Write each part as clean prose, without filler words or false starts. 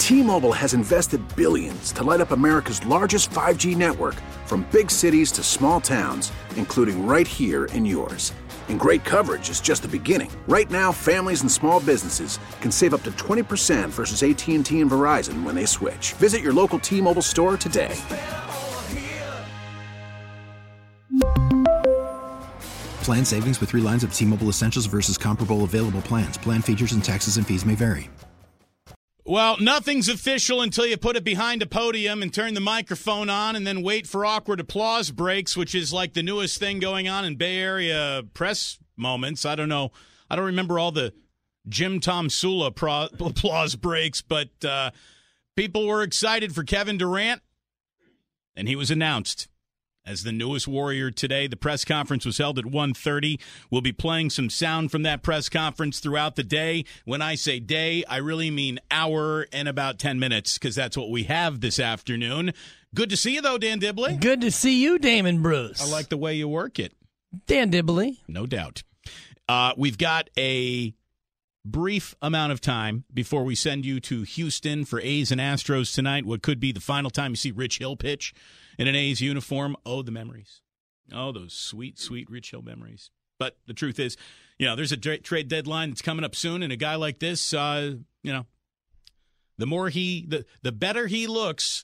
T-Mobile has invested billions to light up America's largest 5G network, from big cities to small towns, including right here in yours. And great coverage is just the beginning. Right now, families and small businesses can save up to 20% versus AT&T and Verizon when they switch. Visit your local T-Mobile store today. Plan savings with 3 lines of T-Mobile Essentials versus comparable available plans. Plan features and taxes and fees may vary. Well, nothing's official until you put it behind a podium and turn the microphone on and then wait for awkward applause breaks, which is like the newest thing going on in Bay Area press moments. I don't know. I don't remember all the Jim Tom Sula applause breaks, but people were excited for Kevin Durant, and he was announced as the newest Warrior today. The press conference was held at 1:30. We'll be playing some sound from that press conference throughout the day. When I say day, I really mean hour and about 10 minutes, because that's what we have this afternoon. Good to see you, though, Dan Dibley. Good to see you, Damon Bruce. I like the way you work it. Dan Dibley. No doubt. We've got a brief amount of time before we send you to Houston for A's and Astros tonight, what could be the final time you see Rich Hill pitch in an A's uniform. Oh, the memories. Oh, those sweet, sweet Rich Hill memories. But the truth is, there's a trade deadline that's coming up soon, and a guy like this, the better he looks,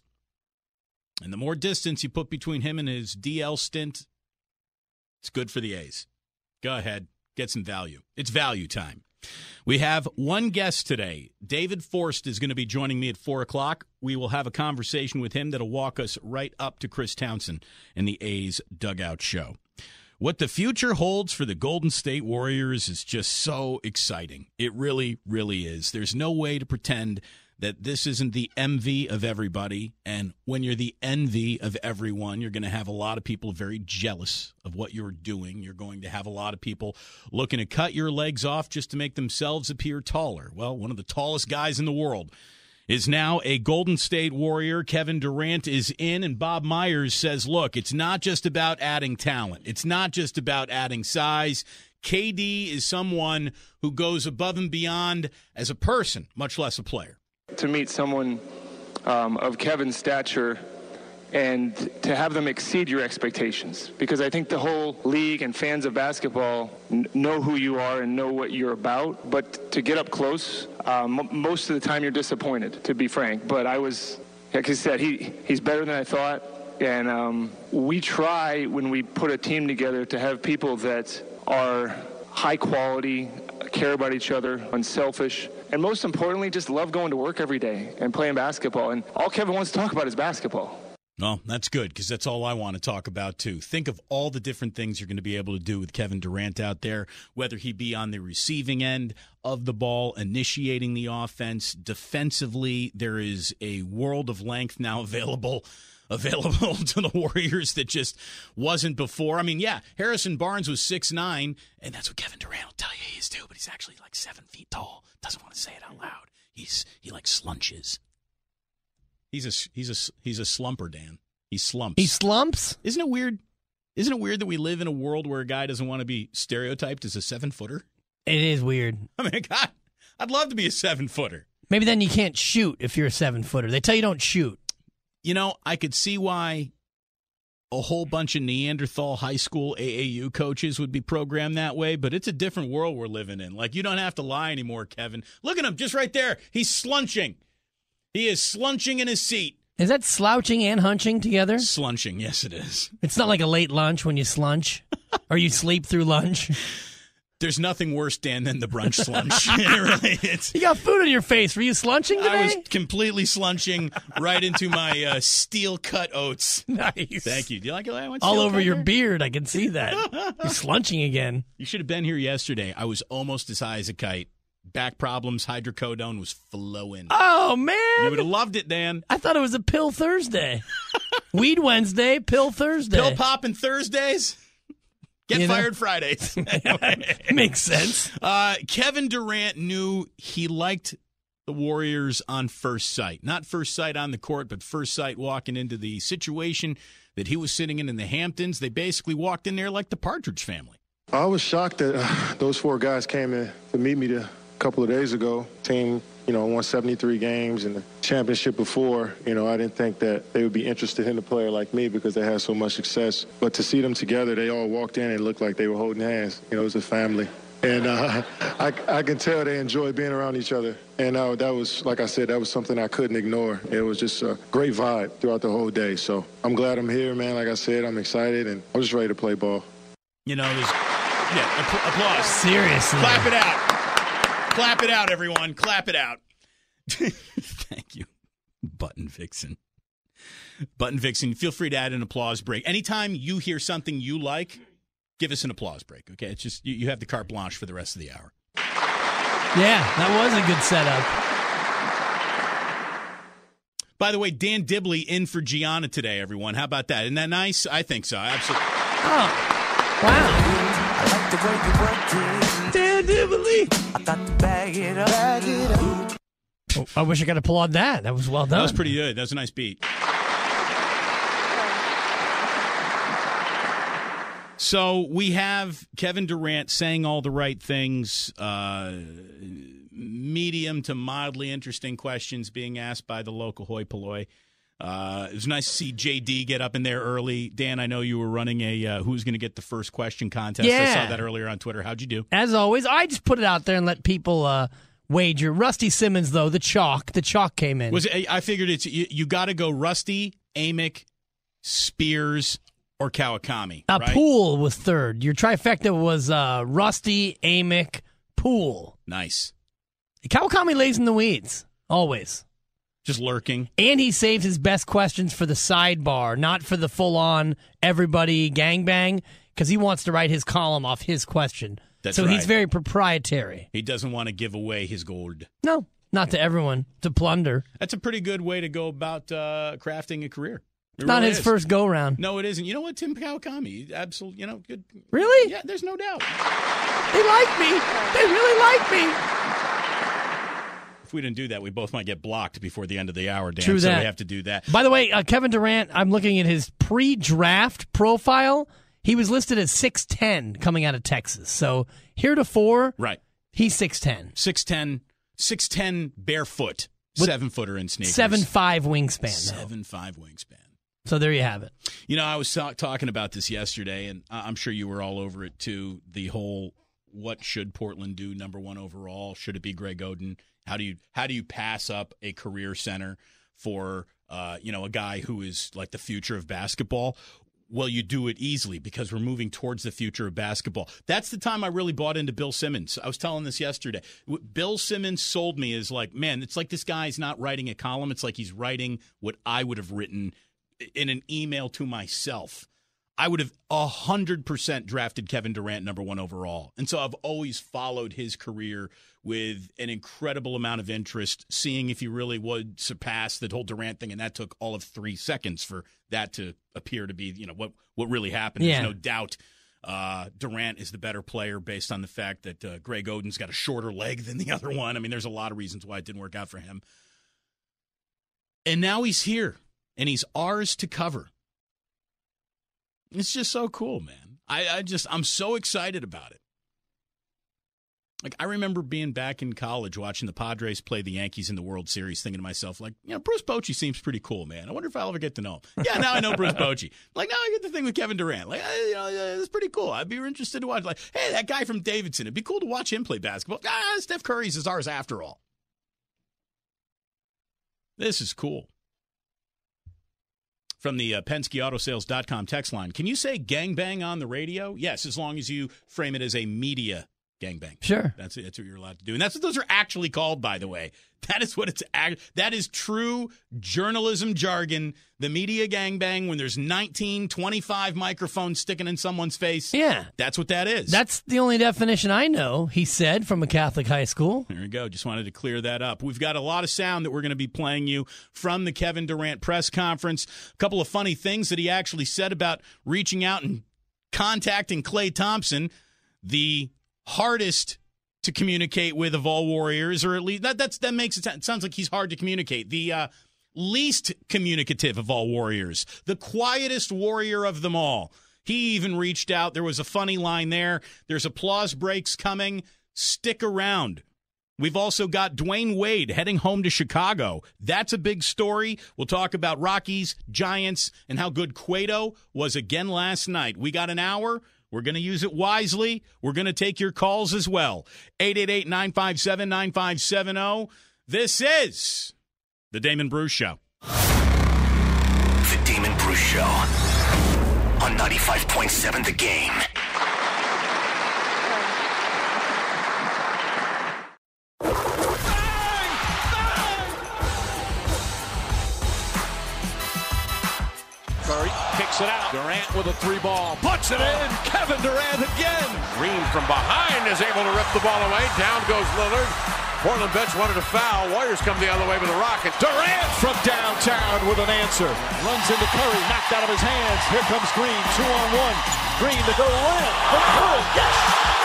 and the more distance you put between him and his DL stint, it's good for the A's. Go ahead, get some value. It's value time. We have one guest today. David Forst is going to be joining me at 4 o'clock. We will have a conversation with him that'll walk us right up to Chris Townsend in the A's Dugout Show. What the future holds for the Golden State Warriors is just so exciting. It really, really is. There's no way to pretend that this isn't the envy of everybody, and when you're the envy of everyone, you're going to have a lot of people very jealous of what you're doing. You're going to have a lot of people looking to cut your legs off just to make themselves appear taller. Well, one of the tallest guys in the world is now a Golden State Warrior. Kevin Durant is in, and Bob Myers says, look, it's not just about adding talent. It's not just about adding size. KD is someone who goes above and beyond as a person, much less a player. To meet someone of Kevin's stature and to have them exceed your expectations, because I think the whole league and fans of basketball know who you are and know what you're about, but to get up close, most of the time you're disappointed, to be frank. But I was, like I said, he's better than I thought, and we try, when we put a team together, to have people that are high quality, care about each other, unselfish, and most importantly, just love going to work every day and playing basketball. And all Kevin wants to talk about is basketball. Well, that's good, because that's all I want to talk about, too. Think of all the different things you're going to be able to do with Kevin Durant out there, whether he be on the receiving end of the ball, initiating the offense. Defensively, there is a world of length now available to the Warriors that just wasn't before. I mean, yeah, Harrison Barnes was 6'9", and that's what Kevin Durant will tell you he is too, but he's actually like 7 feet tall. Doesn't want to say it out loud. He like slunches. He's a slumper, Dan. He slumps. He slumps? Isn't it weird? Isn't it weird that we live in a world where a guy doesn't want to be stereotyped as a 7-footer? It is weird. I mean, God, I'd love to be a 7-footer. Maybe then you can't shoot if you're a 7-footer. They tell you don't shoot. I could see why a whole bunch of Neanderthal high school AAU coaches would be programmed that way, but it's a different world we're living in. Like, you don't have to lie anymore, Kevin. Look at him, just right there. He's slunching. He is slunching in his seat. Is that slouching and hunching together? Slunching, yes it is. It's not like a late lunch when you slunch, or you sleep through lunch. There's nothing worse, Dan, than the brunch slunch. Really, you got food on your face. Were you slunching today? I was completely slunching right into my steel-cut oats. Nice. Thank you. Do you like it? All over your beard. I can see that. You're slunching again. You should have been here yesterday. I was almost as high as a kite. Back problems, hydrocodone was flowing. Oh, man. You would have loved it, Dan. I thought it was a pill Thursday. Weed Wednesday, pill Thursday. Pill popping Thursdays. Get fired Fridays. Anyway. Makes sense. Kevin Durant knew he liked the Warriors on first sight. Not first sight on the court, but first sight walking into the situation that he was sitting in the Hamptons. They basically walked in there like the Partridge Family. I was shocked that those 4 guys came in to meet me to a couple of days ago. Team, won 73 games in the championship before. I didn't think that they would be interested in a player like me because they had so much success. But to see them together, they all walked in and looked like they were holding hands. It was a family. And I can tell they enjoy being around each other. And that was, like I said, that was something I couldn't ignore. It was just a great vibe throughout the whole day. So I'm glad I'm here, man. Like I said, I'm excited, and I'm just ready to play ball. Applause. Seriously. Clap it out. Clap it out, everyone. Clap it out. Thank you, Button Vixen. Button Vixen, feel free to add an applause break. Anytime you hear something you like, give us an applause break, okay? It's just you have the carte blanche for the rest of the hour. Yeah, that was a good setup. By the way, Dan Dibley in for Gianna today, everyone. How about that? Isn't that nice? I think so. Absolutely. Oh, wow. I like the way you work it. Dan Dibley. I got to bag it up. Oh, I wish I could applaud that. That was well done. That was pretty good. That was a nice beat. So we have Kevin Durant saying all the right things, medium to mildly interesting questions being asked by the local hoi polloi. It was nice to see JD get up in there early. Dan, I know you were running a who's going to get the first question contest. Yeah. I saw that earlier on Twitter. How'd you do? As always, I just put it out there and let people wager. Rusty Simmons, though, the chalk came in. I figured it's you got to go Rusty, Amick, Spears, or Kawakami. Right? Poole was third. Your trifecta was Rusty, Amick, Poole. Nice. Kawakami lays in the weeds, always. Just lurking. And he saves his best questions for the sidebar, not for the full-on everybody gangbang, because he wants to write his column off his question. That's so right. he's very proprietary. He doesn't want to give away his gold. No, not to everyone, to plunder. That's a pretty good way to go about crafting a career. It's not his first go-round. No, it isn't. You know what, Tim Kawakami, absolutely, good. Really? Yeah, there's no doubt. They like me. They really like me. If we didn't do that, we both might get blocked before the end of the hour, Dan. True so that. we have to do that. By the way, Kevin Durant, I'm looking at his pre-draft profile. He was listed as 6'10" coming out of Texas. So heretofore, right, he's 6'10". 6'10", barefoot, 7-footer in sneakers. 7'5" wingspan, though. 7'5" wingspan. So there you have it. I was talking about this yesterday, and I'm sure you were all over it too. The whole, what should Portland do? Number one overall, should it be Greg Oden? How do you pass up a career center for a guy who is like the future of basketball? Well, you do it easily because we're moving towards the future of basketball. That's the time I really bought into Bill Simmons. I was telling this yesterday. Bill Simmons sold me as like, man, it's like this guy's not writing a column. It's like he's writing what I would have written in an email to myself. I would have 100% drafted Kevin Durant number one overall. And so I've always followed his career with an incredible amount of interest, seeing if he really would surpass the whole Durant thing. And that took all of 3 seconds for that to appear to be, what really happened. Yeah. There's no doubt Durant is the better player based on the fact that Greg Oden's got a shorter leg than the other one. I mean, there's a lot of reasons why it didn't work out for him. And now he's here, and he's ours to cover. It's just so cool, man. I'm so excited about it. Like, I remember being back in college watching the Padres play the Yankees in the World Series, thinking to myself, like, Bruce Bochy seems pretty cool, man. I wonder if I'll ever get to know him. Yeah, now I know Bruce Bochy. Like, now I get the thing with Kevin Durant. Like, it's pretty cool. I'd be interested to watch. Like, hey, that guy from Davidson. It'd be cool to watch him play basketball. Steph Curry's is ours after all. This is cool. From the PenskeAutoSales.com text line. Can you say gangbang on the radio? Yes, as long as you frame it as a media gangbang. Sure. That's what you're allowed to do. And that's what those are actually called, by the way. That is true journalism jargon. The media gangbang, when there's 25 microphones sticking in someone's face. Yeah. That's what that is. That's the only definition I know, he said, from a Catholic high school. There we go. Just wanted to clear that up. We've got a lot of sound that we're going to be playing you from the Kevin Durant press conference. A couple of funny things that he actually said about reaching out and contacting Klay Thompson, the hardest to communicate with of all Warriors, or at least that makes it sounds like he's hard to communicate. The least communicative of all Warriors, the quietest Warrior of them all. He even reached out. There was a funny line there. There's applause breaks coming. Stick around. We've also got Dwayne Wade heading home to Chicago. That's a big story. We'll talk about Rockies, Giants, and how good Cueto was again last night. We got an hour. We're going to use it wisely. We're going to take your calls as well. 888-957-9570. This is The Damon Bruce Show. The Damon Bruce Show on 95.7 The Game. Curry kicks it out. Durant with a 3-ball. Puts it in. Kevin Durant again. Green from behind is able to rip the ball away. Down goes Lillard. Portland bench wanted a foul. Warriors come the other way with a rocket. Durant from downtown with an answer. Runs into Curry. Knocked out of his hands. Here comes Green. 2-on-1. Green to go in. For Curry. Yes!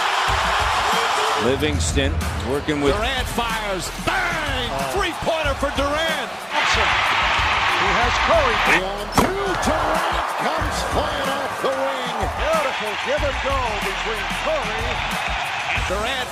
Livingston working with... Durant fires. Bang! Three-pointer for Durant. He has Curry. 1-2. Durant comes flying off the wing. Beautiful give and go between Curry and Durant.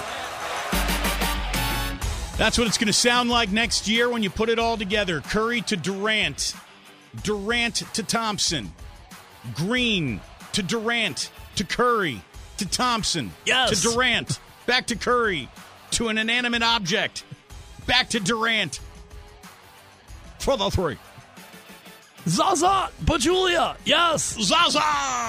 That's what it's going to sound like next year when you put it all together. Curry to Durant. Durant to Thompson. Green to Durant to Curry to Thompson. Yes. To Durant. Back to Curry. To an inanimate object. Back to Durant. For the three. Zaza Pachulia. Yes. Zaza!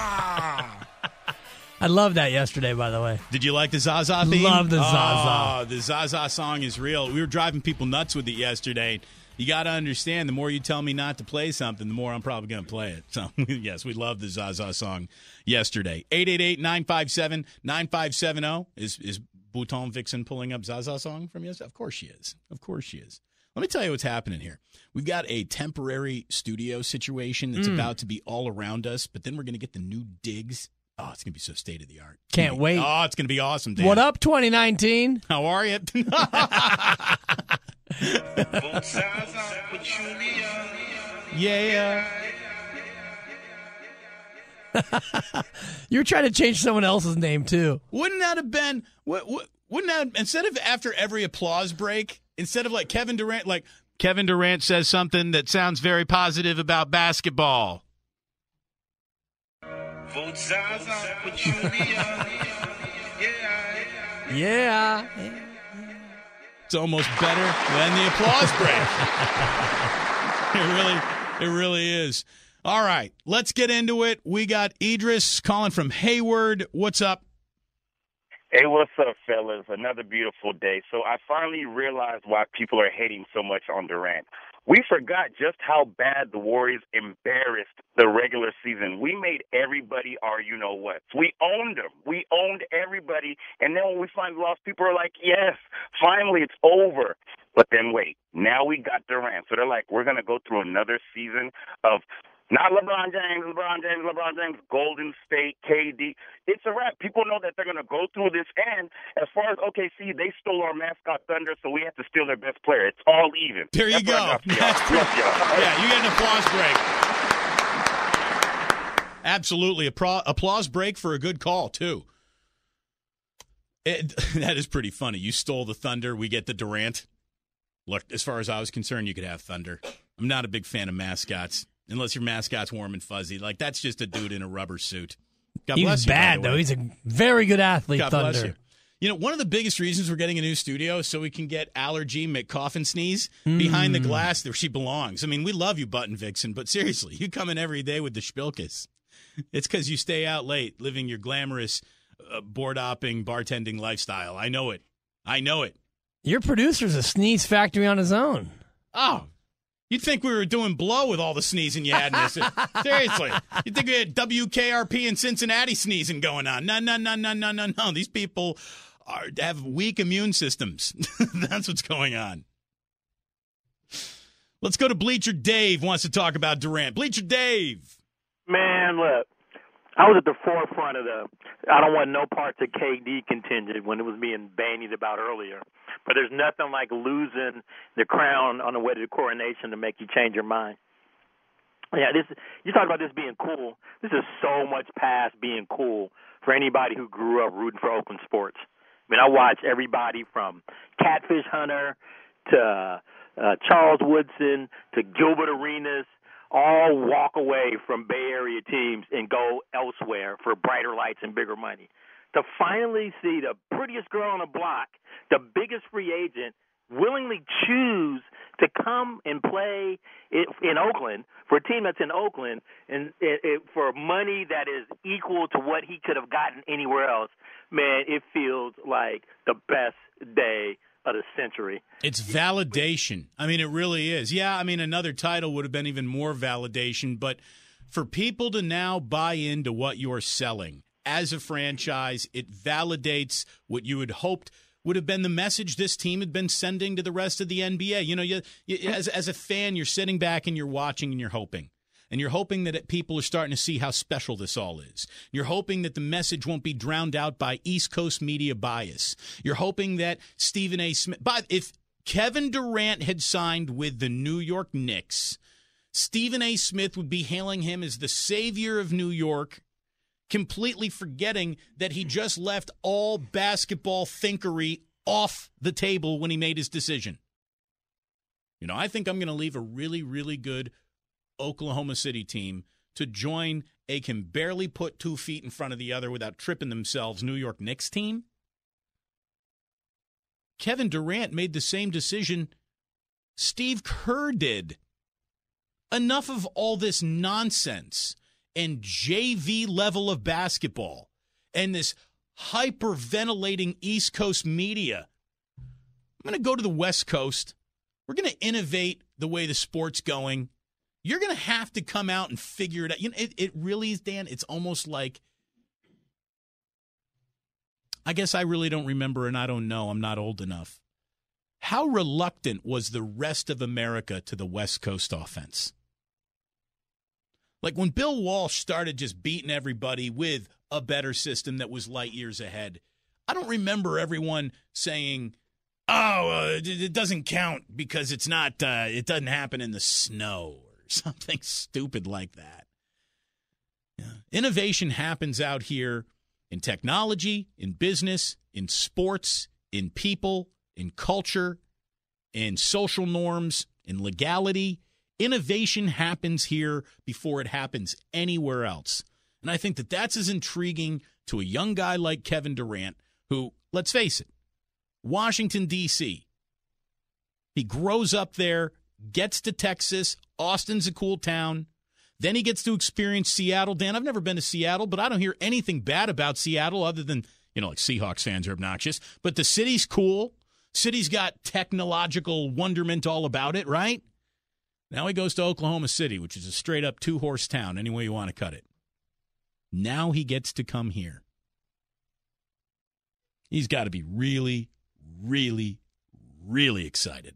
I loved that yesterday, by the way. Did you like the Zaza theme? Love the Zaza. Oh, the Zaza song is real. We were driving people nuts with it yesterday. You got to understand, the more you tell me not to play something, the more I'm probably going to play it. So, yes, we loved the Zaza song yesterday. 888-957-9570. Is Bouton Vixen pulling up Zaza song from yesterday? Of course she is. Of course she is. Let me tell you what's happening here. We've got a temporary studio situation that's about to be all around us, but then we're going to get the new digs. Oh, it's going to be so state-of-the-art. Can't wait. Oh, it's going to be awesome, Dan. What up, 2019? How are you? Yeah. You were trying to change someone else's name, too. Wouldn't that have been, wouldn't that, instead of after every applause break, instead of like Kevin Durant says something that sounds very positive about basketball. Vote Zaza, Pachulia. Yeah. It's almost better than the applause break. It really is. All right, let's get into it. We got Idris calling from Hayward. What's up? Hey, what's up, fellas? Another beautiful day. So I finally realized why people are hating so much on Durant. We forgot just how bad the Warriors embarrassed the regular season. We made everybody our you-know-what. We owned them. We owned everybody. And then when we finally lost, people are like, yes, finally it's over. But then wait, now we got Durant. So they're like, we're going to go through another season of not LeBron James, Golden State, KD. It's a wrap. People know that they're going to go through this. And as far as OKC, they stole our mascot Thunder, so we have to steal their best player. It's all even. There you go. That's pretty, yeah, you get an applause break. Absolutely. Applause break for a good call, too. That is pretty funny. You stole the Thunder. We get the Durant. Look, as far as I was concerned, you could have Thunder. I'm not a big fan of mascots. Unless your mascot's warm and fuzzy. Like, that's just a dude in a rubber suit. God bless you. He's bad, though. He's a very good athlete, God Thunder. Bless you. You know, one of the biggest reasons we're getting a new studio is so we can get Allergy McCoffin Sneeze behind the glass where she belongs. I mean, we love you, Button Vixen, but seriously, you come in every day with the Spilkus. It's because you stay out late living your glamorous board-hopping, bartending lifestyle. I know it. Your producer's a sneeze factory on his own. Oh, you'd think we were doing blow with all the sneezing you had in this. Seriously. You'd think we had WKRP in Cincinnati sneezing going on. No. These people have weak immune systems. That's what's going on. Let's go to Bleacher Dave wants to talk about Durant. Bleacher Dave. Man, look, I was at the forefront of I don't want no parts of KD contingent when it was being bandied about earlier. But there's nothing like losing the crown on the way to the coronation to make you change your mind. Yeah, you talk about this being cool. This is so much past being cool for anybody who grew up rooting for Oakland sports. I mean, I watch everybody from Catfish Hunter to Charles Woodson to Gilbert Arenas all walk away from Bay Area teams and go elsewhere for brighter lights and bigger money. To finally see the prettiest girl on the block, the biggest free agent, willingly choose to come and play in Oakland for a team that's in Oakland and for money that is equal to what he could have gotten anywhere else, man, it feels like the best day of the century. It's validation. I mean, it really is. Yeah, I mean, another title would have been even more validation, but for people to now buy into what you're selling as a franchise, it validates what you had hoped would have been the message this team had been sending to the rest of the NBA. You know, as a fan, you're sitting back and you're watching and you're hoping. And you're hoping that people are starting to see how special this all is. You're hoping that the message won't be drowned out by East Coast media bias. You're hoping that Stephen A. Smith – but if Kevin Durant had signed with the New York Knicks, Stephen A. Smith would be hailing him as the savior of New York, completely forgetting that he just left all basketball thinkery off the table when he made his decision. You know, I think I'm going to leave a really, really good Oklahoma City team to join a can barely put 2 feet in front of the other without tripping themselves New York Knicks team. Kevin Durant made the same decision Steve Kerr did. Enough of all this nonsense and JV level of basketball and this hyperventilating East Coast media. I'm going to go to the West Coast. We're going to innovate the way the sport's going. You're going to have to come out and figure it out. You know, it really is, Dan. It's almost like, I guess I really don't remember and I don't know. I'm not old enough. How reluctant was the rest of America to the West Coast offense? Like when Bill Walsh started just beating everybody with a better system that was light years ahead, I don't remember everyone saying, it doesn't count because it's not, it doesn't happen in the snow. Something stupid like that. Yeah. Innovation happens out here in technology, in business, in sports, in people, in culture, in social norms, in legality. Innovation happens here before it happens anywhere else. And I think that that's as intriguing to a young guy like Kevin Durant, who, let's face it, Washington, D.C., he grows up there, gets to Texas. Austin's a cool town. Then he gets to experience Seattle. Dan, I've never been to Seattle, but I don't hear anything bad about Seattle other than, like Seahawks fans are obnoxious. But the city's cool. City's got technological wonderment all about it, right? Now he goes to Oklahoma City, which is a straight-up two-horse town, any way you want to cut it. Now he gets to come here. He's got to be really, really, really excited.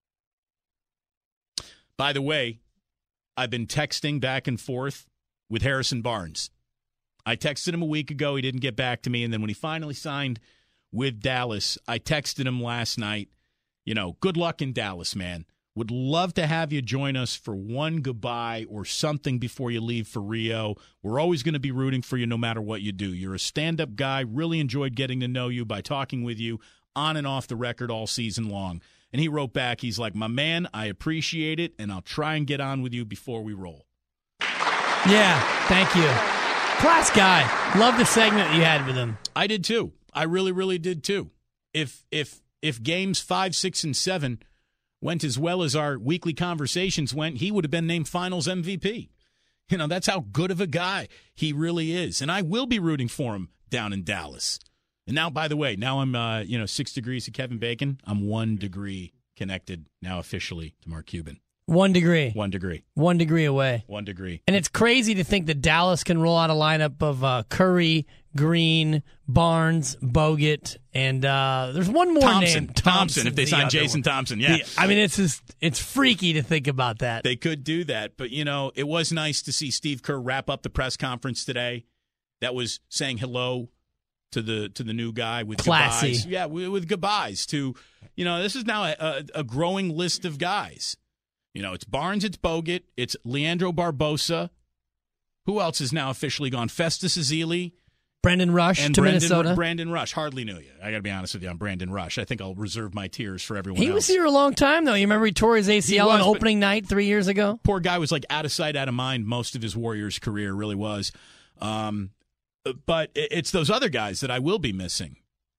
By the way, I've been texting back and forth with Harrison Barnes. I texted him a week ago. He didn't get back to me. And then when he finally signed with Dallas, I texted him last night, good luck in Dallas, man. Would love to have you join us for one goodbye or something before you leave for Rio. We're always going to be rooting for you no matter what you do. You're a stand-up guy. Really enjoyed getting to know you by talking with you on and off the record all season long. And he wrote back, he's like, my man, I appreciate it, and I'll try and get on with you before we roll. Yeah, thank you. Class guy. Love the segment you had with him. I did too. I really, really did too. If games 5, 6, and 7 went as well as our weekly conversations went, he would have been named Finals MVP. That's how good of a guy he really is. And I will be rooting for him down in Dallas. And now, by the way, now I'm, 6 degrees to Kevin Bacon. I'm 1 degree connected now officially to Mark Cuban. 1 degree. 1 degree. 1 degree away. 1 degree. And it's crazy to think that Dallas can roll out a lineup of Curry, Green, Barnes, Bogut, and there's one more name. Thompson, if they sign Jason Thompson, yeah. I mean, it's freaky to think about that. They could do that. But, it was nice to see Steve Kerr wrap up the press conference today. That was saying hello to the new guy with classy. Goodbyes. Yeah, with goodbyes to, this is now a growing list of guys. It's Barnes, it's Bogut, it's Leandro Barbosa. Who else is now officially gone? Festus Ezeli Brandon Rush to Minnesota. Brandon Rush. Hardly knew you. I got to be honest with you on Brandon Rush. I think I'll reserve my tears for everyone else. He was here a long time, though. You remember he tore his ACL on opening night 3 years ago? Poor guy was like out of sight, out of mind most of his Warriors career, really was. But it's those other guys that I will be missing.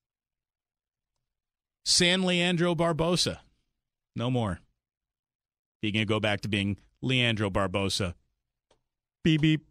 San Leandro Barbosa. No more. He can go back to being Leandro Barbosa. Beep, beep.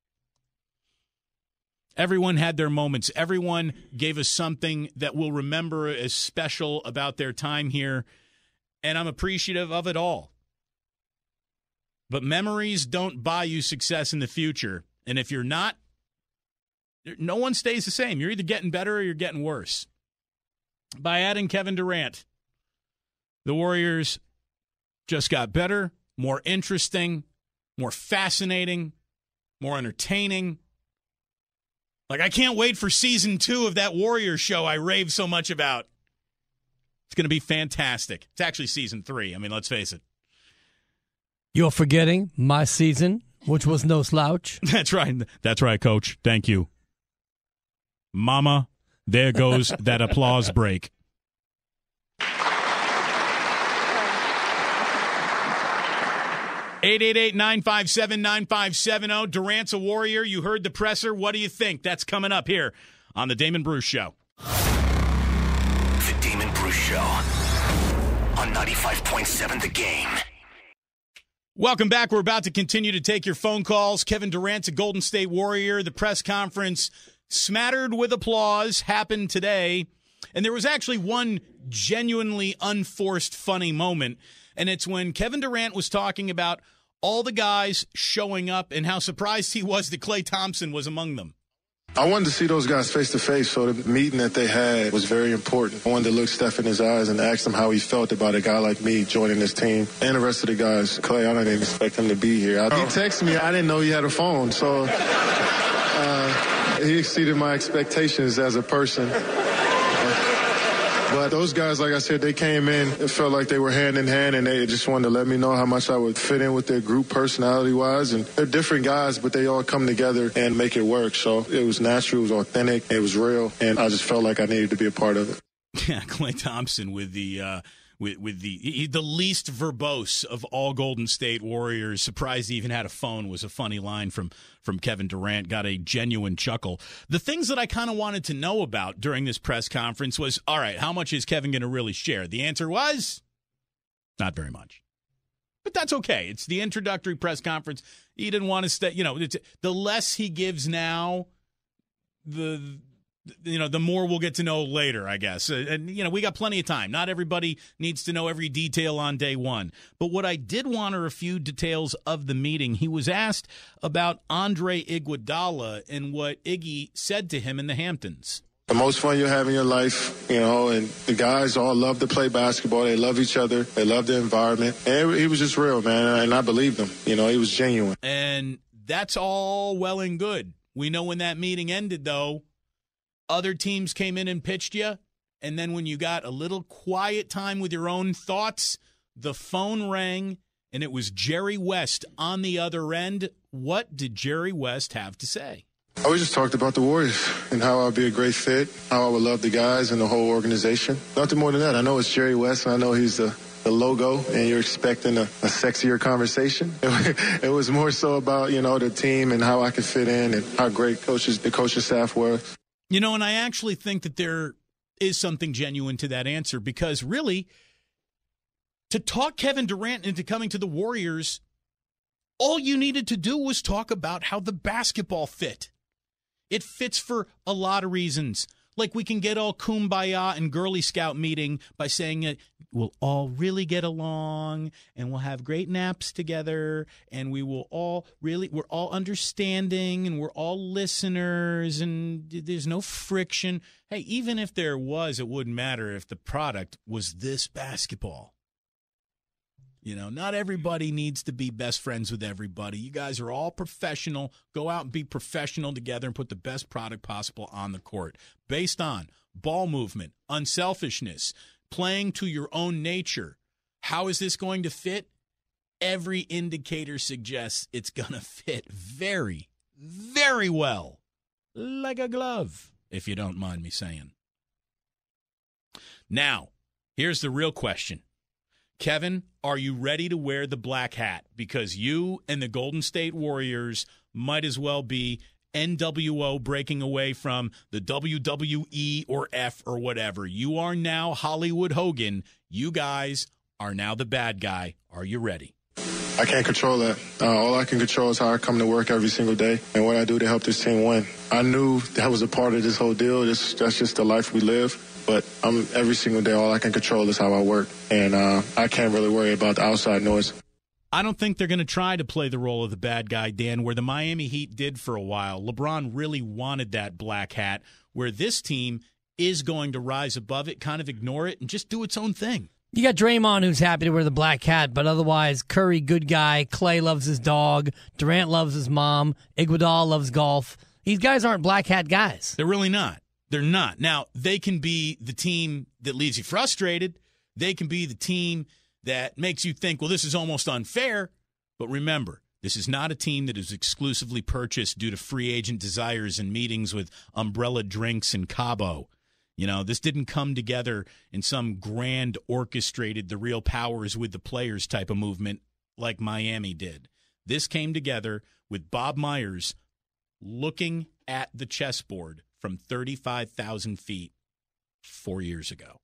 Everyone had their moments. Everyone gave us something that we'll remember as special about their time here, and I'm appreciative of it all. But memories don't buy you success in the future, and if you're not, no one stays the same. You're either getting better or you're getting worse. By adding Kevin Durant, the Warriors just got better, more interesting, more fascinating, more entertaining. Like, I can't wait for season 2 of that Warriors show I raved so much about. It's going to be fantastic. It's actually season 3. I mean, let's face it. You're forgetting my season, which was no slouch. That's right. That's right, Coach. Thank you. Mama, there goes that applause break. 888-957-9570. Durant's a Warrior. You heard the presser. What do you think? That's coming up here on the Damon Bruce Show. The Damon Bruce Show on 95.7 The Game. Welcome back. We're about to continue to take your phone calls. Kevin Durant's a Golden State Warrior. The press conference, smattered with applause, happened today. And there was actually one genuinely unforced funny moment. And it's when Kevin Durant was talking about all the guys showing up and how surprised he was that Klay Thompson was among them. I wanted to see those guys face to face, so the meeting that they had was very important. I wanted to look Steph in his eyes and ask him how he felt about a guy like me joining this team and the rest of the guys. Klay, I didn't expect him to be here. He texted me. I didn't know he had a phone, so he exceeded my expectations as a person. But those guys, like I said, they came in, it felt like they were hand in hand, and they just wanted to let me know how much I would fit in with their group personality-wise. And they're different guys, but they all come together and make it work. So it was natural, it was authentic, it was real, and I just felt like I needed to be a part of it. Yeah, Klay Thompson with the least verbose of all Golden State Warriors. Surprised he even had a phone was a funny line from Kevin Durant. Got a genuine chuckle. The things that I kind of wanted to know about during this press conference was, all right, how much is Kevin going to really share? The answer was not very much. But that's okay. It's the introductory press conference. He didn't want to stay. The less he gives now, the more we'll get to know later, I guess. And, we got plenty of time. Not everybody needs to know every detail on day one. But what I did want are a few details of the meeting. He was asked about Andre Iguodala and what Iggy said to him in the Hamptons. The most fun you'll have in your life, and the guys all love to play basketball. They love each other. They love the environment. And he was just real, man, and I believed him. He was genuine. And that's all well and good. We know when that meeting ended, though, other teams came in and pitched you, and then when you got a little quiet time with your own thoughts, the phone rang, and it was Jerry West on the other end. What did Jerry West have to say? We just talked about the Warriors and how I'd be a great fit, how I would love the guys and the whole organization. Nothing more than that. I know it's Jerry West, and I know he's the logo, and you're expecting a sexier conversation. It was more so about, the team and how I could fit in and how great the coaching staff were. And I actually think that there is something genuine to that answer, because really, to talk Kevin Durant into coming to the Warriors, all you needed to do was talk about how the basketball fit. It fits for a lot of reasons. Like, we can get all kumbaya and Girly Scout meeting by saying that we'll all really get along and we'll have great naps together and we're all understanding and we're all listeners and there's no friction. Hey, even if there was, it wouldn't matter if the product was this basketball. Not everybody needs to be best friends with everybody. You guys are all professional. Go out and be professional together and put the best product possible on the court based on ball movement, unselfishness, playing to your own nature. How is this going to fit? Every indicator suggests it's going to fit very, very well. like a glove, if you don't mind me saying. Now, here's the real question. Kevin, are you ready to wear the black hat? Because you and the Golden State Warriors might as well be NWO breaking away from the WWE or F or whatever. You are now Hollywood Hogan. You guys are now the bad guy. Are you ready? I can't control that. All I can control is how I come to work every single day and what I do to help this team win. I knew that was a part of this whole deal. That's just the life we live. But every single day, all I can control is how I work. And I can't really worry about the outside noise. I don't think they're going to try to play the role of the bad guy, Dan, where the Miami Heat did for a while. LeBron really wanted that black hat, where this team is going to rise above it, kind of ignore it, and just do its own thing. You got Draymond, who's happy to wear the black hat, but otherwise, Curry, good guy. Clay loves his dog. Durant loves his mom. Iguodala loves golf. These guys aren't black hat guys. They're really not. They're not. Now, they can be the team that leaves you frustrated. They can be the team that makes you think, well, this is almost unfair. But remember, this is not a team that is exclusively purchased due to free agent desires and meetings with umbrella drinks in Cabo. You know, this didn't come together in some grand orchestrated the real powers with the players type of movement like Miami did. This came together with Bob Myers looking at the chessboard from 35,000 feet 4 years ago.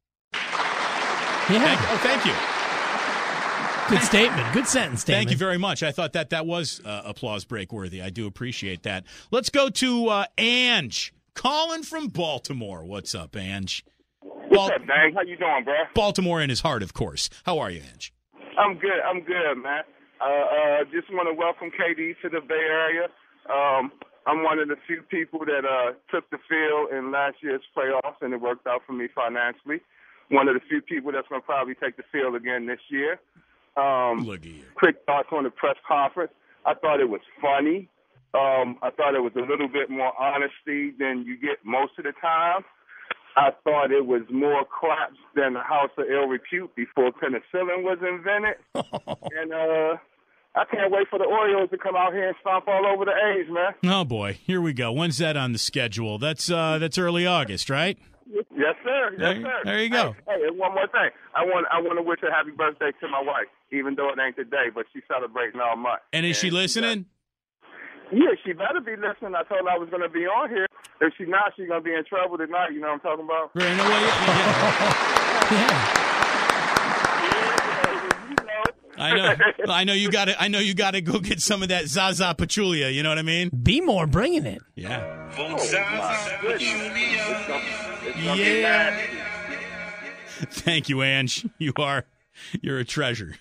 Yeah. Thank you. Good statement. Good sentence statement. Thank you very much. I thought that was applause break worthy. I do appreciate that. Let's go to Ange. Calling from Baltimore. What's up, Ange? What's up, Dang? How you doing, bro? Baltimore in his heart, of course. How are you, Ange? I'm good, man. Just want to welcome KD to the Bay Area. I'm one of the few people that took the field in last year's playoffs, and it worked out for me financially. One of the few people that's going to probably take the field again this year. Look at you. Quick thoughts on the press conference. I thought it was funny. I thought it was a little bit more honesty than you get most of the time. I thought it was more claps than the House of Ill Repute before penicillin was invented. And I can't wait for the Orioles to come out here and stomp all over the A's, man. Oh, boy. Here we go. When's that on the schedule? That's early August, right? Yes, sir. Yes, sir. There you go. Hey, and one more thing. I want to wish a happy birthday to my wife, even though it ain't today, but she's celebrating all month. And is she listening? Yeah, she better be listening. I told her I was going to be on here. If she's not, she's going to be in trouble tonight. You know what I'm talking about? Right, no way. Yeah. I know you got to. I know you got to go get some of that Zaza Pachulia. You know what I mean? Be more bringing it. Yeah. Yeah. Thank you, Ange. You're a treasure.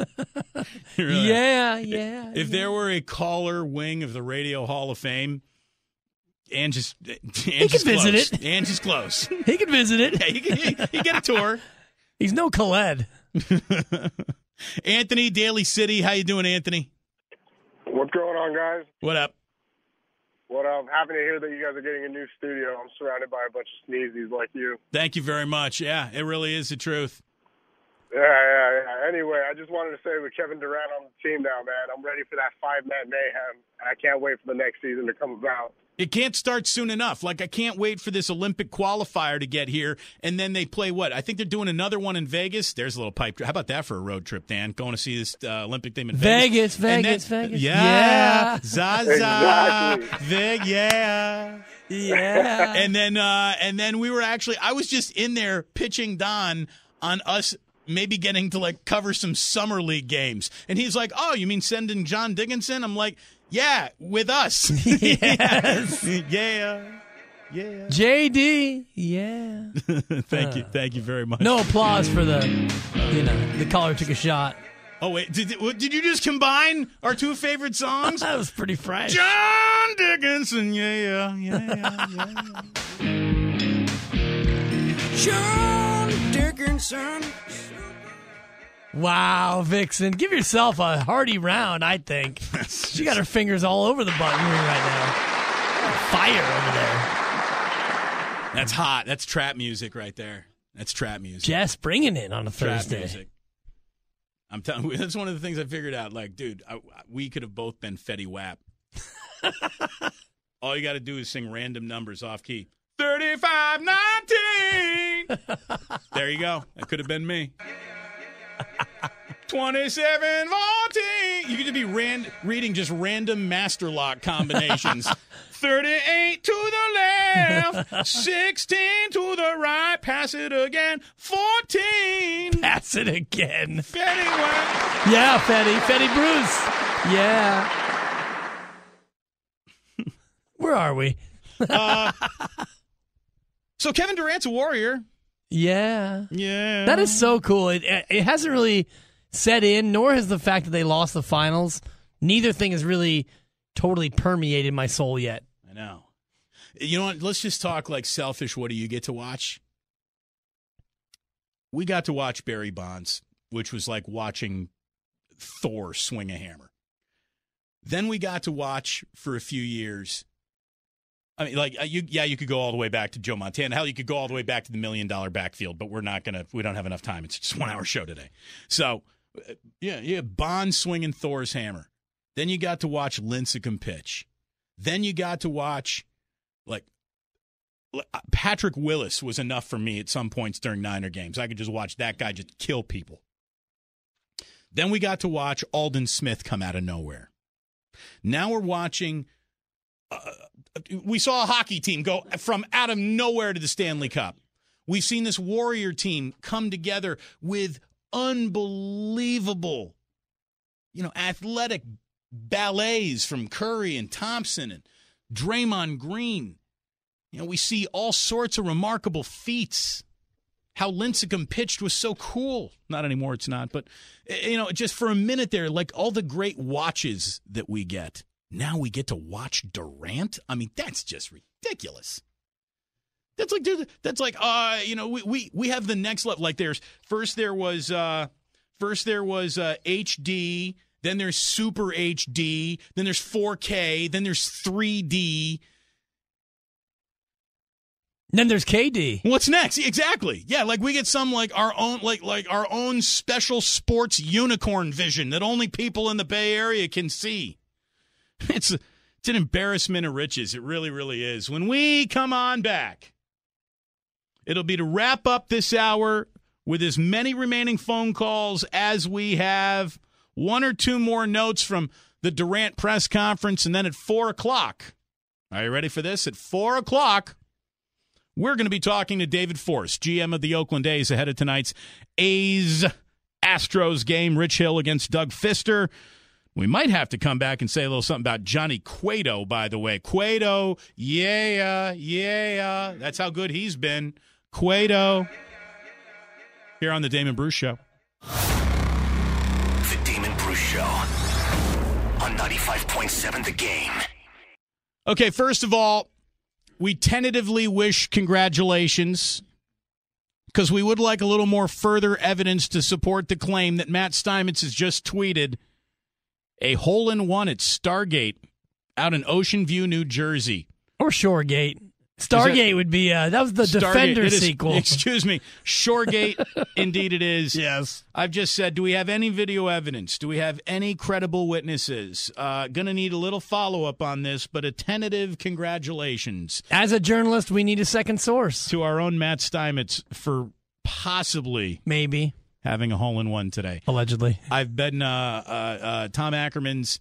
Yeah. If there were a caller wing of the Radio Hall of Fame, Ange is visit it. Ange is close. He could visit it. Yeah, he get a tour. He's no Khaled. Anthony, Daly City. How you doing, Anthony? What's going on, guys? What up? Well, I'm happy to hear that you guys are getting a new studio. I'm surrounded by a bunch of sneezies like you. Thank you very much. Yeah, it really is the truth. Yeah. Anyway, I just wanted to say with Kevin Durant on the team now, man, I'm ready for that 5-man mayhem. I can't wait for the next season to come about. It can't start soon enough. Like, I can't wait for this Olympic qualifier to get here, and then they play what? I think they're doing another one in Vegas. There's a little pipe. How about that for a road trip, Dan? Going to see this Olympic thing in Vegas. Vegas. Yeah. Zaza. Exactly. Yeah. And then we were I was just in there pitching Don on us maybe getting to, like, cover some summer league games. And he's like, oh, you mean sending John Dickinson? I'm like, yeah, with us. Yes. Yeah. JD. Yeah. Thank you very much. No applause for the caller took a shot. Oh, wait. Did you just combine our two favorite songs? That was pretty fresh. John Dickinson. Yeah. John Dickinson. Wow, Vixen. Give yourself a hearty round, I think. She got her fingers all over the button ring right now. Fire over there. That's hot. That's trap music right there. That's trap music. Jess bringing it on a trap Thursday. Music. I'm telling you, that's one of the things I figured out. Like, dude, we could have both been Fetty Wap. all you got to do is sing random numbers off key. 35-19. There you go. That could have been me. 27-14. You could just be reading just random master lock combinations. 38 to the left, 16 to the right, pass it again, 14. Pass it again. Fetty Wap. Yeah, Fetty Bruce. Yeah. Where are we? So Kevin Durant's a Warrior. Yeah. Yeah. That is so cool. It hasn't really set in, nor has the fact that they lost the finals. Neither thing has really totally permeated my soul yet. I know. You know what? Let's just talk like selfish. What do you get to watch? We got to watch Barry Bonds, which was like watching Thor swing a hammer. Then we got to watch for a few years. I mean, like, you could go all the way back to Joe Montana. Hell, you could go all the way back to the $1 Million Backfield, but we don't have enough time. It's just a 1-hour show today. So, yeah, Bond swinging Thor's hammer. Then you got to watch Lincecum pitch. Then you got to watch, like, Patrick Willis was enough for me at some points during Niner games. I could just watch that guy just kill people. Then we got to watch Aldon Smith come out of nowhere. Now we're watching we saw a hockey team go from out of nowhere to the Stanley Cup. We've seen this Warrior team come together with unbelievable, athletic ballets from Curry and Thompson and Draymond Green. We see all sorts of remarkable feats. How Lincecum pitched was so cool. Not anymore, it's not. But, just for a minute there, like all the great watches that we get. Now we get to watch Durant? I mean, that's just ridiculous. That's like we have the next level. Like first there was HD, then there's Super HD, then there's 4K, then there's 3D. Then there's KD. What's next? Exactly. Yeah, like we get some like our own special sports unicorn vision that only people in the Bay Area can see. It's an embarrassment of riches. It really, really is. When we come on back, it'll be to wrap up this hour with as many remaining phone calls as we have. One or two more notes from the Durant press conference, and then at 4 o'clock. Are you ready for this? At 4 o'clock, we're going to be talking to David Forst, GM of the Oakland A's, ahead of tonight's A's-Astros game. Rich Hill against Doug Fister. We might have to come back and say a little something about Johnny Cueto, by the way. Cueto, yeah. That's how good he's been. Cueto. Here on the Damon Bruce Show. The Damon Bruce Show on 95.7 The Game. Okay, first of all, we tentatively wish congratulations because we would like a little more further evidence to support the claim that Matt Steinmetz has just tweeted a hole-in-one at Stargate out in Ocean View, New Jersey. Or Shoregate. Stargate would be, that was the Stargate, Defender sequel. Excuse me. Shoregate, indeed it is. Yes. I've just said, do we have any video evidence? Do we have any credible witnesses? Going to need a little follow-up on this, but a tentative congratulations. As a journalist, we need a second source. To our own Matt Steinmetz for possibly. Maybe. Having a hole-in-one today. Allegedly. I've been Tom Ackerman's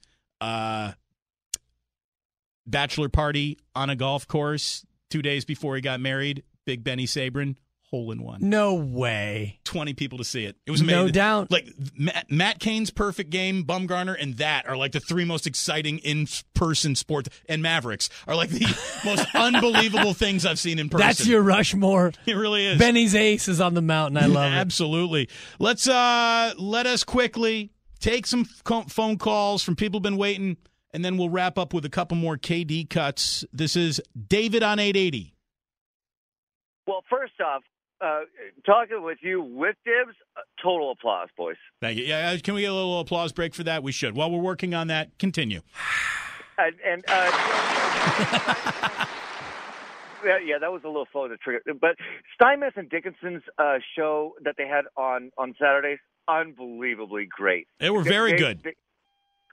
bachelor party on a golf course 2 days before he got married. Big Benny Sabrin, hole-in-one. No way. 20 people to see it. It was amazing. No doubt. Like Matt Cain's Perfect Game, Bumgarner, and that are like the three most exciting in-person sports. And Mavericks are like the most unbelievable things I've seen in person. That's your Rushmore. It really is. Benny's ace is on the mountain. I love it. Absolutely. Let's let us quickly take some phone calls from people who've been waiting, and then we'll wrap up with a couple more KD cuts. This is David on 880. Well, first off, talking with you with Dibs, total applause, boys. Thank you. Yeah, can we get a little applause break for that? We should. While we're working on that, continue. Yeah, that was a little slow to trigger. But Steinmetz and Dickinson's show that they had on Saturdays, unbelievably great. They were very good.